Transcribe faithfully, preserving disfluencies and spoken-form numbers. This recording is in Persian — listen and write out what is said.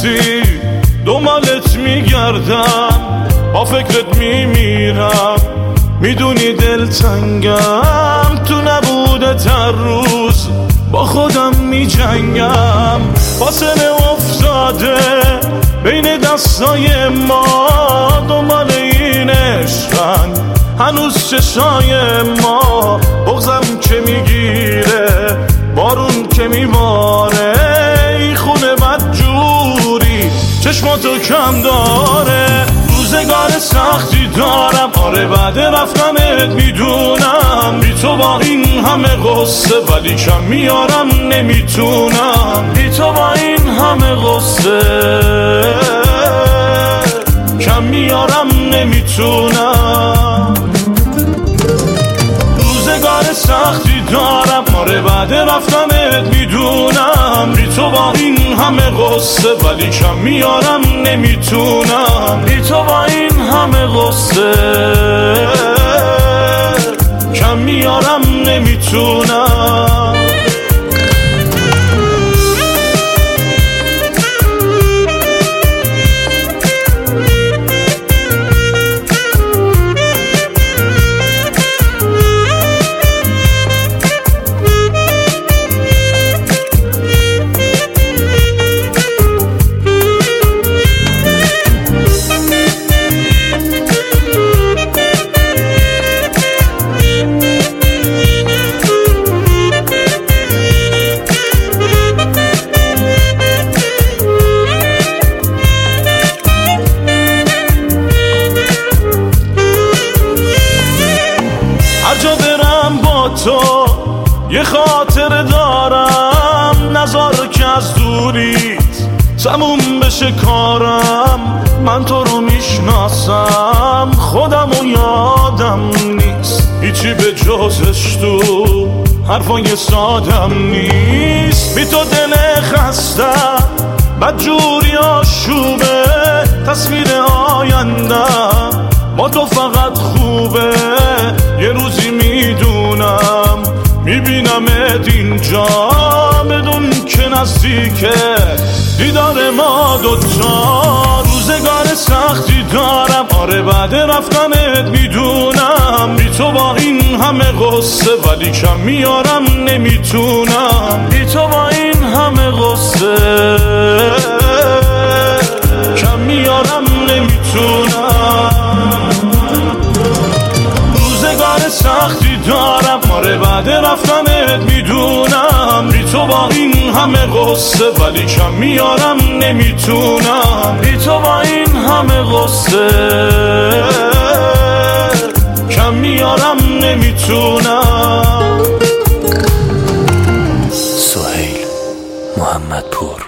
وقتی دنبالت میگردم با فکرت میمیرم، میدونی دلتنگم، تو نبودت هر روز با خودم میجنگم. فاصله افتاده بین دستای ما، دنبال این عشقن هنوز چشای ما. بغضم که میگیره، بارون که میباره، ای خونه بدجوری چشماتو کم داره. روزگار سختی دارم، آره بعد رفتنت میدونم، بی تو با این همه غصه ولی کم میارم نمیتونم. بی تو با این همه غصه کم میارم نمیتونم. روزگار سختی دارم، آره بعد رفتنت میدونم، بی تو با این همه غصه ولی کم میارم نمیتونم. بی تو با این همه غصه کم میارم نمیتونم. هر جا برم با تو یه خاطر دارم، نذار که از دوریت تموم بشه کارم. من تو رو میشناسم، خودم و یادم نیست هیچی به جزش، تو حرفای سادم نیست. بی تو دل خستم بدجوری آشوبه، تصویر آیندم با تو فقط خوبه. یه روزی میدونم میبینمت اینجا، بدون که نزدیکه دیدار ما دوتا. روزگار سختی دارم، آره بعد رفتنت میدونم، بی تو با این همه غصه ولی کم میارم نمیتونم. بی تو با این همه غصه کم میارم نمیتونم. روزگار سختی دارم، آره بعد رفتنت میدونم، بی تو با این همه غصه ولی کم میارم نمیتونم. بی تو با این همه غصه کم میارم نمیتونم. سهیل محمدپور.